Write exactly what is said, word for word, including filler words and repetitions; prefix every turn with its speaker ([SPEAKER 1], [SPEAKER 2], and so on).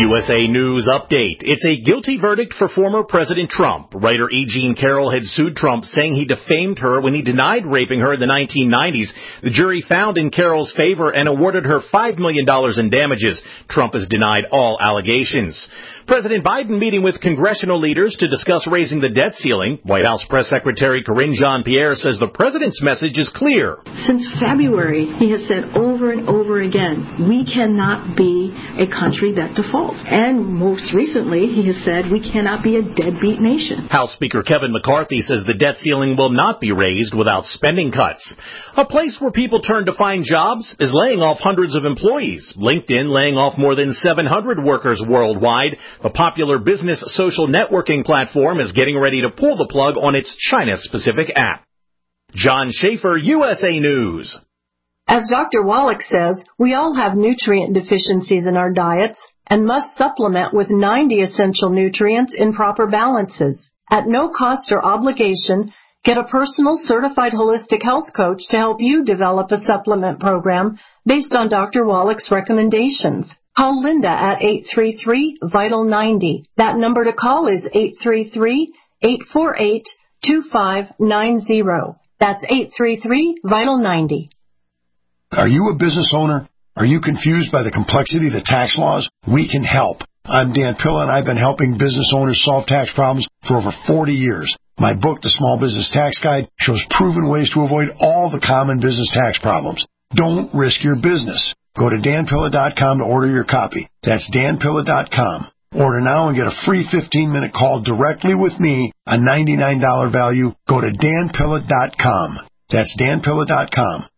[SPEAKER 1] U S A News Update. It's a guilty verdict for former President Trump. Writer E. Jean Carroll had sued Trump, saying he defamed her when he denied raping her in the nineteen nineties. The jury found in Carroll's favor and awarded her five million dollars in damages. Trump has denied all allegations. President Biden meeting with congressional leaders to discuss raising the debt ceiling. White House Press Secretary Karine Jean-Pierre says the president's message is clear.
[SPEAKER 2] Since February, he has said over and over again, we cannot be a country that defaults. And most recently, he has said we cannot be a deadbeat nation.
[SPEAKER 1] House Speaker Kevin McCarthy says the debt ceiling will not be raised without spending cuts. A place where people turn to find jobs is laying off hundreds of employees. LinkedIn laying off more than seven hundred workers worldwide. The popular business social networking platform is getting ready to pull the plug on its China-specific app. John Schaefer, U S A News.
[SPEAKER 3] As Doctor Wallach says, we all have nutrient deficiencies in our diets and must supplement with ninety essential nutrients in proper balances. At no cost or obligation, get a personal certified holistic health coach to help you develop a supplement program based on Doctor Wallach's recommendations. Call Linda at eight three three, VITAL ninety. That number to call is eight three three, eight four eight, two five nine zero. That's eight three three, VITAL ninety.
[SPEAKER 4] Are you a business owner? Are you confused by the complexity of the tax laws? We can help. I'm Dan Pilla, and I've been helping business owners solve tax problems for over forty years. My book, The Small Business Tax Guide, shows proven ways to avoid all the common business tax problems. Don't risk your business. Go to dan pilla dot com to order your copy. That's dan pilla dot com. Order now and get a free fifteen-minute call directly with me, a ninety-nine dollars value. Go to dan pilla dot com. That's dan pilla dot com.